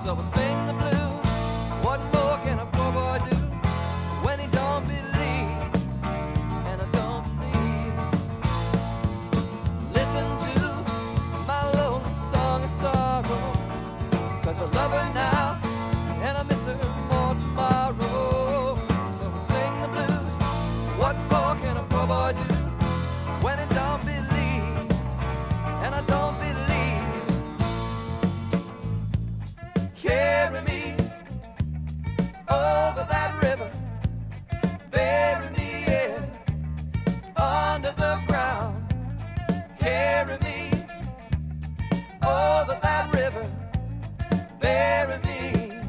So I sing the blues. What more can a poor boy do when he don't believe? And I don't believe. Listen to my lonely song of sorrow, 'cause I love her now and I miss her more tomorrow. So I sing the blues. What more can a poor boy do when he don't believe? And I don't believe. Carry me over that river, bury me, yeah, under the ground. Carry me over that river, bury me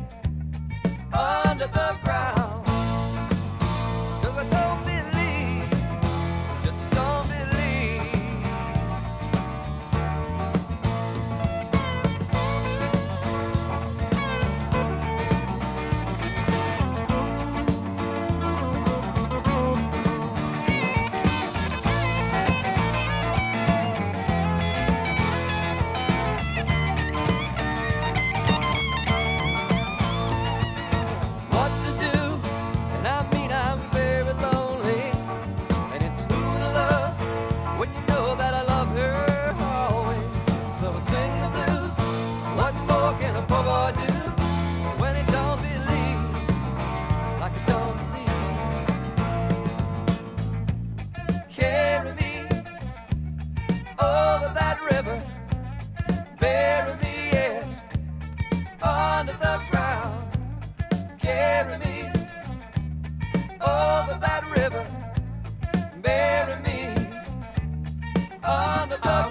under the ground. 'Cause I don't believe, just don't believe. What to do, and I mean I'm very lonely, and it's who to love when you know that I love her always. So I sing the blues. What more can a poor boy do when he don't believe, like I don't believe? Carry me over that river, bury me, yeah, under the ground. Carry me over that river, bury me under the